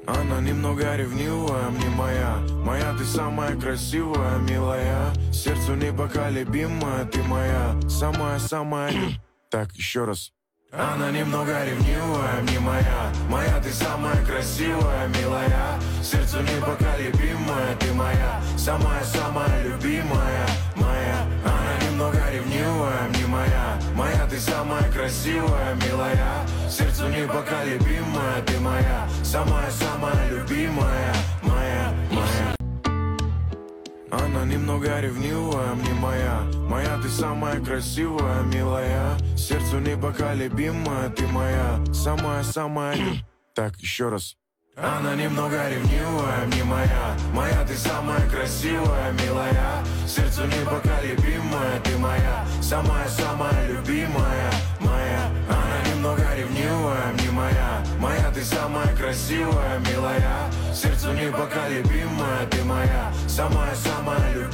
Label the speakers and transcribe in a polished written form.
Speaker 1: Она немного ревнивая, мне моя. Моя, ты самая красивая, милая. Сердцу непоколебимая, ты моя. Самая-самая. Так, еще раз. Она немного ревнивая, мне моя. Моя, ты самая красивая, милая. Сердцу непоколебимая, ты моя. Самая-самая любимая, моя. Она немного ревнивая, мне моя. Моя, ты самая красивая, милая. Сердцу непоколебимая, ты моя. Самая-самая любимая, моя, моя. Она немного ревнивая, мне моя. Моя, ты самая красивая, милая. Сердцу непоколебимая, ты моя. Самая-самая. Так, еще раз. Она немного ревнивая, мне моя. Моя, ты самая красивая, милая. Сердцу непоколебимая, ты моя. Самая-самая любимая, моя. Она немного ревнивая, мне моя. Моя, ты самая красивая, милая. Сердцу непоколебимая, ты моя. Самая-самая любимая.